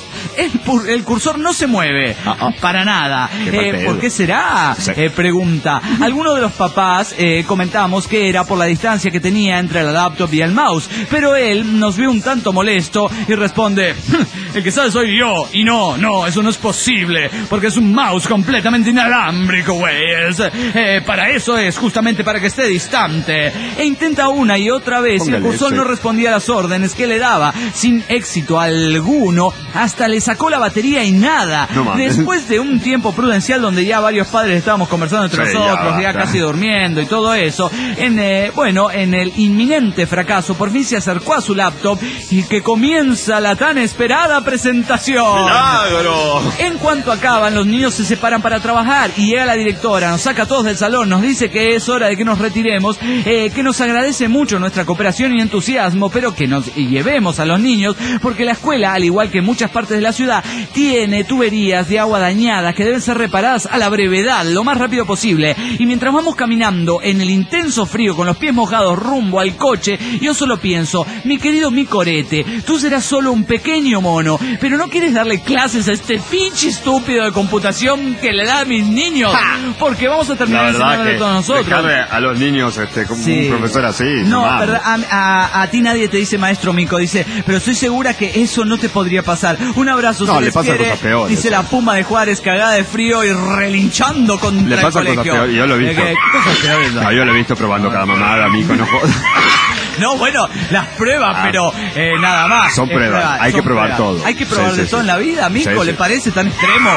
el cursor no se mueve para nada. ¿Por qué será? Pregunta. Algunos de los papás comentamos que era por la distancia que tenía entre la laptop y el mouse, pero él nos vio un tanto molesto y responde, el que sabe soy yo, y no, eso no es posible, porque es un mouse completamente inalámbrico, güey. Para eso es, justamente para que esté distante. E intenta una y otra vez, y el cursor no respondía a las órdenes que le daba, sin éxito alguno, hasta le sacó la batería y nada. Después de un tiempo prudencial donde ya varios padres estábamos conversando entre nosotros, ya casi durmiendo y todo eso, en el inminente fracaso, por fin se acercó a su laptop y que comienza la tan esperada presentación. ¡Milagro! En cuanto acaban, los niños se separan para trabajar y llega la directora, nos saca a todos del salón, nos dice que es hora de que nos retiremos, que nos agradece mucho nuestra cooperación y entusiasmo, pero que nos llevemos a los niños porque la escuela, al igual que muchas partes de la ciudad, tiene tuberías de agua dañadas que deben ser reparadas a la brevedad, lo más rápido posible. Y mientras vamos caminando en el intenso frío con los pies mojados rumbo al coche, yo solo pienso, mi querido Micorete, tú serás solo un pequeño mono, pero no quieres darle clases a este pinche estúpido de computación que le da a mis niños, porque vamos a terminar enseñándole a todos nosotros. Dejarle a los niños como un profesor así. No, ¿verdad? A ti nadie te dice maestro Mico, dice, pero estoy segura que eso no te podría pasar. Un abrazo, no, le pasa cosas peores. Dice la Puma de Juárez, cagada de frío y relinchando contra le pasa el colegio. Cosas peores. Yo lo he visto. ¿Qué cosas peores? No, yo lo he visto probando cada mamada, Mico, no jodas. No, bueno, las pruebas, pero nada más. Son pruebas, hay que probar todo. Hay que probar de todo en la vida, Mico, ¿le parece tan extremo?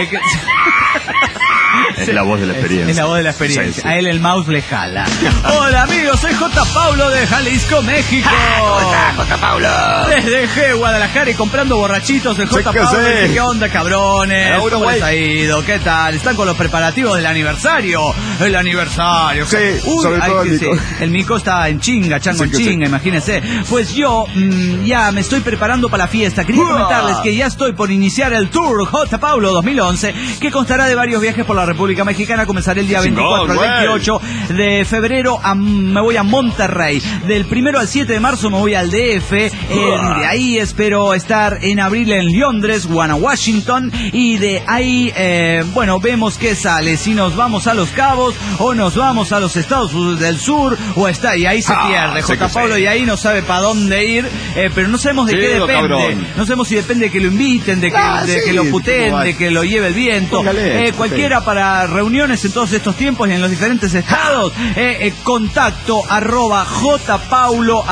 Es la voz de la experiencia. Es la voz de la experiencia. A él el mouse le jala. Hola amigos, soy J. Paulo de Jalisco, México. J. Paulo. Desde Guadalajara y comprando borrachitos de J. Paulo. ¿Qué onda, cabrones? ¿Cómo les ha ido? ¿Qué tal? ¿Están con los preparativos del aniversario? El aniversario. Sí, sobre todo el Mico. El Mico está en chinga, chango en chinga, imagínense. Pues yo ya me estoy preparando para la fiesta. Quería comentarles que ya estoy por iniciar el Tour J. Paulo 2011, que constará de varios viajes por la República República Mexicana. Comenzaré el día 24 al 28 de febrero. Me voy a Monterrey. Del 1 al 7 de marzo me voy al DF. De ahí espero estar en abril en Londres, Washington. Y de ahí, vemos qué sale. Si nos vamos a Los Cabos o nos vamos a los Estados Unidos del Sur o está. Y ahí se pierde J. Paulo y ahí no sabe para dónde ir. Pero no sabemos de qué depende. Cabrón. No sabemos si depende de que lo inviten, de que lo puteen, de que lo lleve el viento. Cualquiera para reuniones en todos estos tiempos y en los diferentes estados. Contacto @jpaulo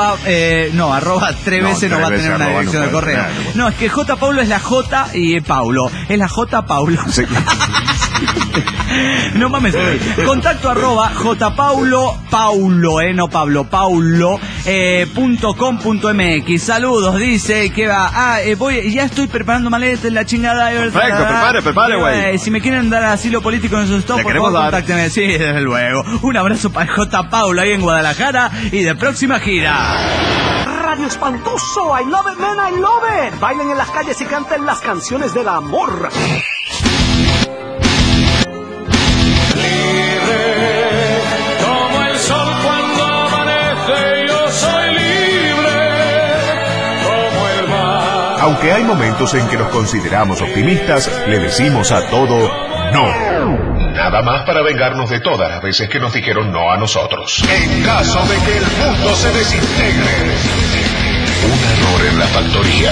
tres veces no va a tener una dirección de correo. No, es que J. Paulo es la J y Paulo. Es la J. Paulo. Sí. No mames, contacto @jpaulo, no Pablo, paulo.com.mx. Saludos, dice que va. Ya estoy preparando maletas en la chingada. Perfecto, prepare, güey. Si me quieren dar asilo político en esos estados, por favor, contáctenme. Sí, desde luego. Un abrazo para J. Paulo ahí en Guadalajara y de próxima gira. Radio Espantoso, I love it, man, I love it. Bailen en las calles y canten las canciones del amor. Aunque hay momentos en que nos consideramos optimistas, le decimos a todo no. Nada más para vengarnos de todas las veces que nos dijeron no a nosotros. En caso de que el mundo se desintegre. Un error en la factoría.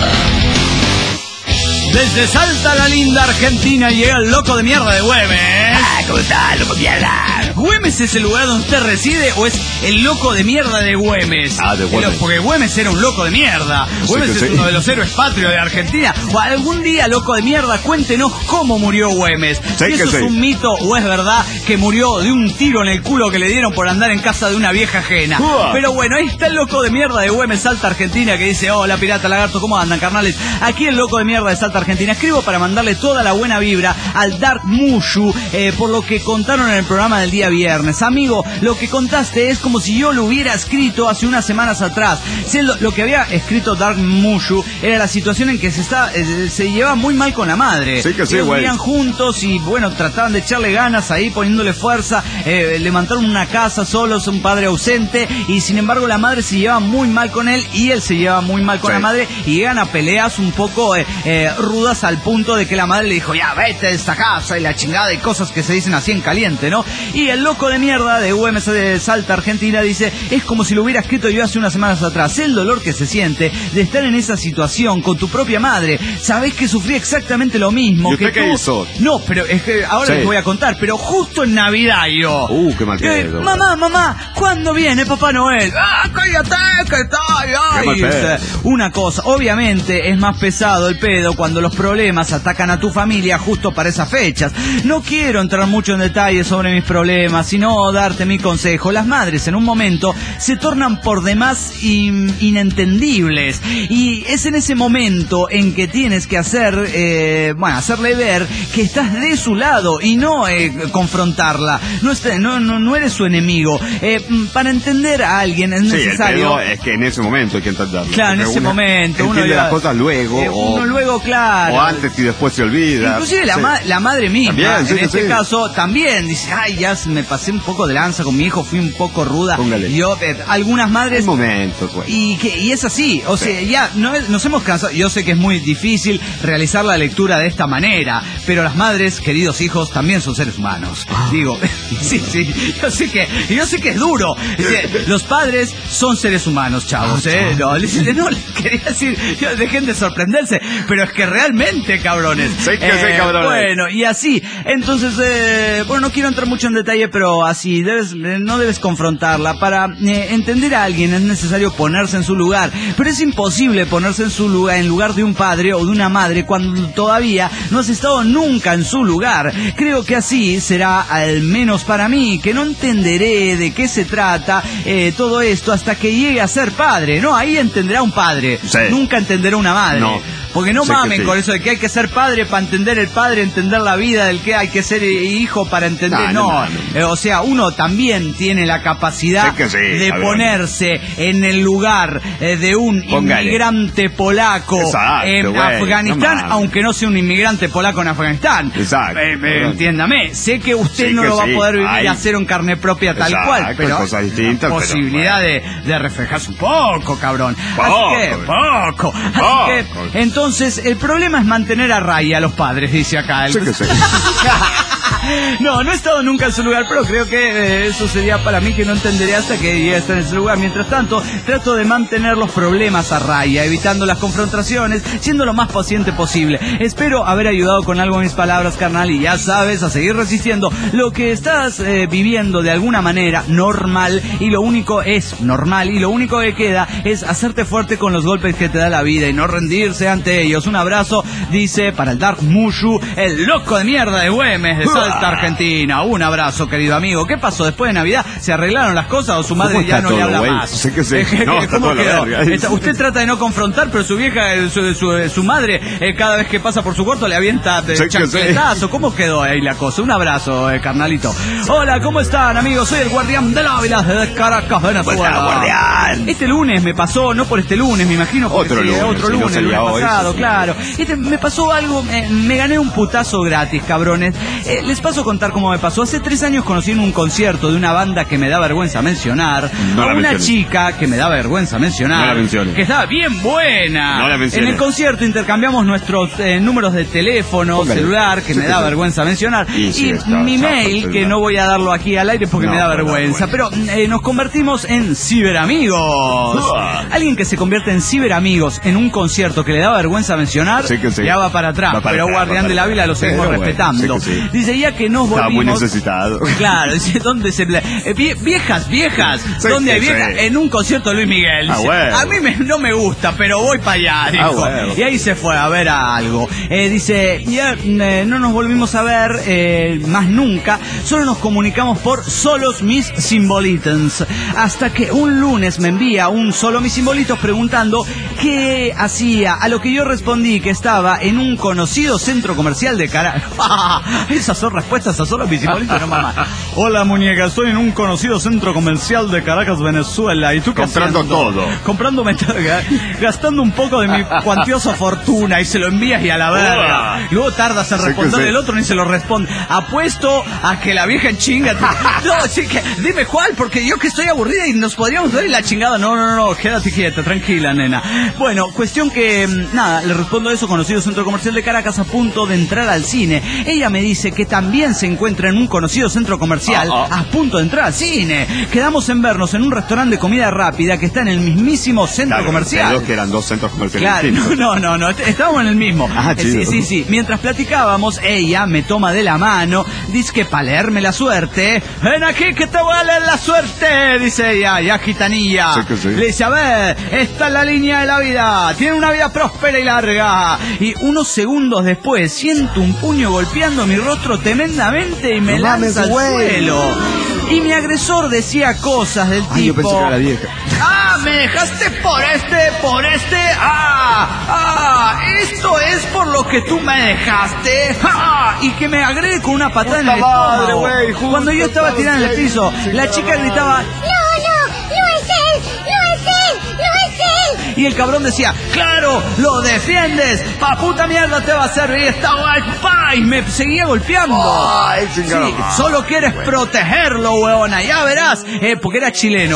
Desde Salta, la linda Argentina, llega el loco de mierda de Güemes. ¿Cómo está, loco de mierda? ¿Güemes es el lugar donde usted reside o es el loco de mierda de Güemes? De Güemes. Porque Güemes era un loco de mierda. Güemes es uno de los héroes patrios de Argentina. O algún día, loco de mierda, cuéntenos cómo murió Güemes. Si eso es un mito o es verdad que murió de un tiro en el culo que le dieron por andar en casa de una vieja ajena. Pero bueno, ahí está el loco de mierda de Güemes, Salta, Argentina, que dice: hola, pirata, lagarto, ¿cómo andan, carnales? Aquí el loco de mierda de Salta, Argentina. Escribo para mandarle toda la buena vibra al Dark Mushu por lo que contaron en el programa del día viernes. Amigo, lo que contaste es como si yo lo hubiera escrito hace unas semanas atrás. Lo que había escrito Dark Mushu era la situación en que se llevaba muy mal con la madre. Sí que sí, güey. Vivían juntos y bueno, trataban de echarle ganas ahí, poniéndole fuerza. Levantaron una casa solos, un padre ausente, y sin embargo la madre se llevaba muy mal con él y él se llevaba muy mal con la madre, y llegan a peleas un poco rudas al punto de que la madre le dijo: ya vete de esta casa, y la chingada, y cosas que se dicen así en caliente, ¿no? Y el loco de mierda de UMS de Salta, Argentina, dice: es como si lo hubiera escrito yo hace unas semanas atrás. El dolor que se siente de estar en esa situación con tu propia madre. Sabés que sufrí exactamente lo mismo. ¿Y usted qué hizo? No, pero es que ahora les voy a contar, pero justo en Navidad yo. Qué mal pedo. Mamá, ¿cuándo viene Papá Noel? Cállate, que está. Una cosa, obviamente es más pesado el pedo cuando los problemas atacan a tu familia justo para esas fechas. No quiero entrar mucho en detalles sobre mis problemas, sino darte mi consejo. Las madres en un momento se tornan por demás inentendibles, y es en ese momento en que tienes que hacerle ver que estás de su lado y no confrontarla. No eres su enemigo. Para entender a alguien es necesario. Es que en ese momento hay que entenderlo. Claro, en ese momento uno entiende las cosas luego, claro. O antes y después se olvida. Inclusive la madre misma, también, en este caso, también dice: ay, ya me pasé un poco de lanza con mi hijo, fui un poco ruda. Póngale. Yo, algunas madres... Hay momentos, güey. Y es así, o sea, ya nos hemos cansado. Yo sé que es muy difícil realizar la lectura de esta manera, pero las madres, queridos hijos, también son seres humanos. Digo, sí, yo sé que es duro. Los padres son seres humanos, chavos, No, les quería decir, dejen de sorprenderse, pero es que realmente, cabrones. Sé que sí, cabrones. Bueno, y así, entonces, no quiero entrar mucho en detalle, pero así, no debes confrontarla. Para entender a alguien es necesario ponerse en su lugar, pero es imposible ponerse en lugar de un padre o de una madre cuando todavía no has estado nunca en su lugar. Creo que así será, al menos para mí, que no entenderé de qué se trata todo esto hasta que llegue a ser padre, ¿no? Ahí entenderá un padre, nunca entenderá una madre. No. Porque no mamen con eso de que hay que ser padre para entender el padre, entender la vida, del que hay que ser hijo para entender. No. O sea, uno también tiene la capacidad de ponerse en el lugar de un inmigrante polaco en Afganistán, aunque no sea un inmigrante polaco en Afganistán. Entiéndame, sé que usted no lo va a poder vivir y hacer en carne propia tal cual, pero hay la posibilidad de reflejarse un poco, cabrón. Así que, entonces, el problema es mantener a raya a los padres, dice acá. No he estado nunca en su lugar, pero creo que eso sería para mí que no entendería hasta que llegue a estar en ese lugar. Mientras tanto, trato de mantener los problemas a raya, evitando las confrontaciones, siendo lo más paciente posible. Espero haber ayudado con algo en mis palabras, carnal, y ya sabes, a seguir resistiendo. Lo que estás viviendo de alguna manera normal, y lo único que queda es hacerte fuerte con los golpes que te da la vida y no rendirse ante ellos. Un abrazo, dice, para el Dark Mushu, el loco de mierda de Güemes, de Salta, Argentina. Un abrazo, querido amigo. ¿Qué pasó después de Navidad? ¿Se arreglaron las cosas o su madre ya no le habla más? Sé que sí. ¿Cómo quedó? Usted trata de no confrontar, pero su vieja, su madre, cada vez que pasa por su cuarto le avienta chancletazo. ¿Cómo quedó ahí la cosa? Un abrazo, carnalito. Hola, ¿cómo están, amigos? Soy el guardián de la Ávila de Caracas, Venezuela. Guardián. Este lunes me pasó, no por este lunes, me imagino, porque otro lunes, el lunes pasado, claro. Me pasó algo, me gané un putazo gratis, cabrones. Les paso a contar cómo me pasó. Hace 3 años conocí en un concierto de una banda que me da vergüenza mencionar, a una chica que me da vergüenza mencionar, que estaba bien buena. En el concierto intercambiamos nuestros números de teléfono celular, que me da vergüenza mencionar, y mi mail, que no voy a darlo aquí al aire porque me da vergüenza, pero nos convertimos en ciberamigos. Alguien que se convierte en ciberamigos en un concierto que le da vergüenza mencionar, ya va para atrás, pero guardián del Ávila lo seguimos respetando. Dice, ya que nos volvimos... Estaba muy necesitado. Claro, dice, ¿dónde se... viejas, ¿dónde hay viejas? En un concierto de Luis Miguel. Dice, a mí no me gusta, pero voy para allá, dijo. Y ahí se fue a ver algo. Dice, ya no nos volvimos a ver más nunca, solo nos comunicamos por solos mis simbolitos. Hasta que un lunes me envía un solo mis simbolitos preguntando qué hacía, a lo que yo respondí que estaba en un conocido centro comercial de Caracas. Esas son respuestas a solo mis simbolitos, no mamá. Hola, muñeca, estoy en un conocido centro comercial de Caracas, Venezuela. ¿Y tú qué comprando todo? Comprándome todo, gastando un poco de mi cuantiosa fortuna, y se lo envías y a la verga. Luego tardas en responder el otro, ni se lo responde. Apuesto a que la vieja en chinga. No, chica, dime cuál, porque yo que estoy aburrida y nos podríamos ver y la chingada. No, quédate quieta, tranquila, nena. Bueno, cuestión que, nada, le respondo eso, conocido centro comercial de Caracas, a punto de entrar al cine. Ella me dice que también se encuentra en un conocido centro comercial a punto de entrar al cine. Quedamos en vernos en un restaurante de comida rápida que está en el mismísimo centro comercial. Creo que eran 2 centros comerciales. Claro, no, estábamos en el mismo. Sí. Mientras platicábamos, ella me toma de la mano, dice que para leerme la suerte, ven aquí que te voy a leer la suerte, dice ella, ya gitanilla. Le dice, a ver, esta es la línea de la vida, tiene una vida próspera y larga. Y unos segundos después siento un puño golpeando mi rostro tremendamente y me lanza al suelo. Y mi agresor decía cosas del tipo... yo pensé que era la vieja. Me dejaste por este... esto es por lo que tú me dejaste. Y que me agrede con una patada en el estómago. Cuando yo estaba tirada en el piso, la chica gritaba... Y el cabrón decía, claro, lo defiendes, pa' puta mierda te va a servir esta guay, pa, y me seguía golpeando. Solo quieres protegerlo, huevona, ya verás, porque era chileno.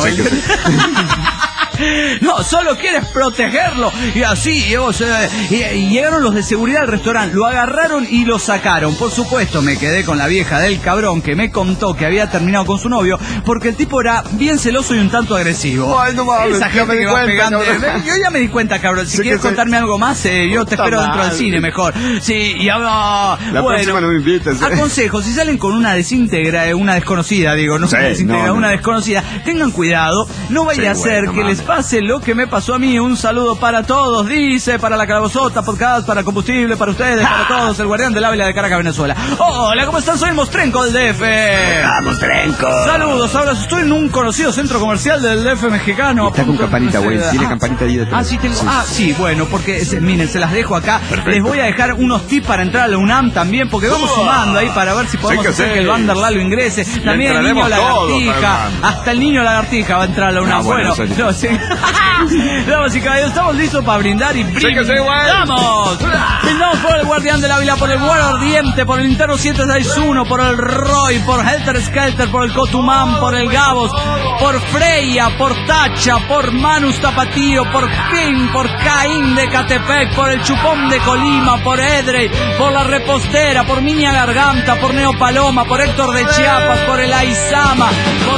No, solo quieres protegerlo. Y así, y llegaron los de seguridad al restaurante, lo agarraron y lo sacaron. Por supuesto, me quedé con la vieja del cabrón que me contó que había terminado con su novio porque el tipo era bien celoso y un tanto agresivo. Ay, no mames, esa gente que va pegando. Yo ya me di cuenta, cabrón. Si quieres contarme algo más, yo te espero dentro del cine mejor. Sí, y la próxima no me invites. Aconsejo, si salen con una desconocida, una desconocida, tengan cuidado, no vaya a ser que les pase lo que me pasó a mí. Un saludo para todos, dice, para la Calabozota Podcast, para Combustible, para ustedes, para todos, el guardián del Ávila de Caracas, Venezuela. Hola, ¿cómo están? Soy el Mostrenco del DF. ¡Vamos, Trenco! Saludos, ahora estoy en un conocido centro comercial del DF mexicano. Está con campanita, güey. Tiene campanita ahí detrás. Sí, bueno, porque miren, se las dejo acá. Perfecto. Les voy a dejar unos tips para entrar a la UNAM también, porque vamos sumando ahí para ver si podemos hacer que el Vanderla lo ingrese. También el niño lagartija, hasta el niño lagartija va a entrar a la UNAM. Bueno, no, sí. Damas y caballeros, estamos listos para brindar y brindamos. Brindamos por el guardián del Ávila, por el guardiente, por el interno 761, por el Roy, por Helter Skelter, por el Cotumán, por el Gabos, por Freya, por Tacha, por Manus Tapatío, por King, por Caín de Catepec, por el Chupón de Colima, por Edrey, por la Repostera, por Miña Garganta, por Neo Paloma, por Héctor de Chiapas, por el Aizama, por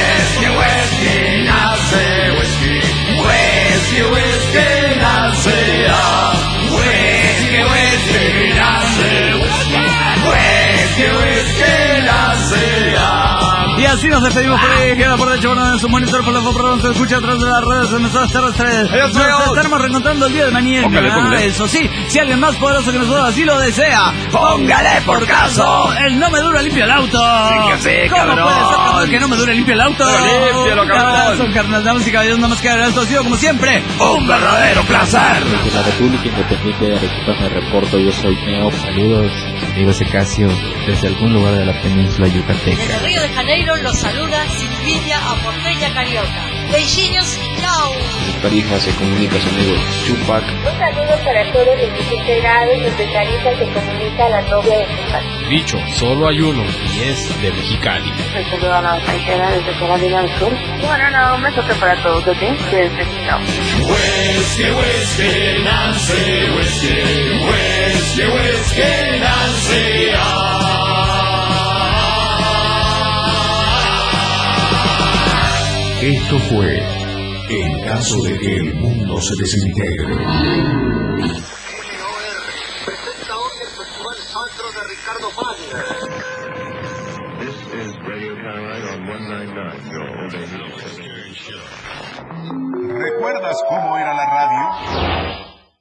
Whisky, nace Whisky, Whisky, Whisky, nace Whisky, Whisky, nace Whisky, Whisky, nace. Y así nos despedimos por ahí, queda por derecho, por su monitor, por la foto, se escucha atrás de las redes emisoras terrestres. Nos estaremos reencontrando el día de mañana. Póngale. Eso sí, si alguien más poderoso que nosotros así lo desea, póngale por caso. El no me dura limpio el auto. Sí, ¿cómo cabrón? puede ser capaz que no me dure limpio el auto? Límpialo, cabrón. Carnal, damas y caballeros, nada más que esto ha sido como siempre un verdadero placer. Desde la República Independiente de Arequipa me reporto, yo soy Neo. Saludos, amigos de Casio, desde algún lugar de la península yucateca. Desde Río de Janeiro los saluda Silvia a Porteña Carioca. Beijinhos y chao. Mi pareja se comunica su amigo Tupac. Un saludo para todos los 17 grados desde Carita se comunica a la novia de Tupac. Dicho, solo hay uno y es de Mexicali. Soy Silvana Paisera desde Carolina del Sur. Y bueno, un besote para todos, ¿ok? Cuídense, chao. Whiskey, whiskey, Nancy, whiskey, whiskey, whiskey, Nancy, Esto fue En caso de que el mundo se desintegre. ¿Recuerdas cómo era la radio?